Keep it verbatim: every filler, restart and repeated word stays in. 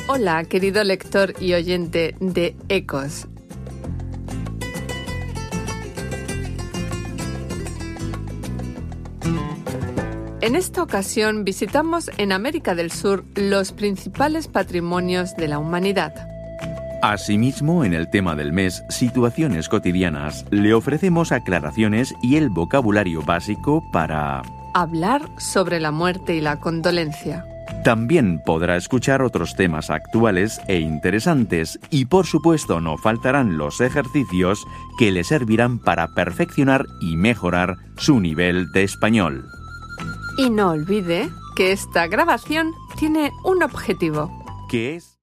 Hola, querido lector y oyente de Ecos. En esta ocasión visitamos en América del Sur los principales patrimonios de la humanidad. Asimismo, en el tema del mes, situaciones cotidianas, le ofrecemos aclaraciones y el vocabulario básico para hablar sobre la muerte y la condolencia. También podrá escuchar otros temas actuales e interesantes y, por supuesto, no faltarán los ejercicios que le servirán para perfeccionar y mejorar su nivel de español. Y no olvide que esta grabación tiene un objetivo. ¿Qué es?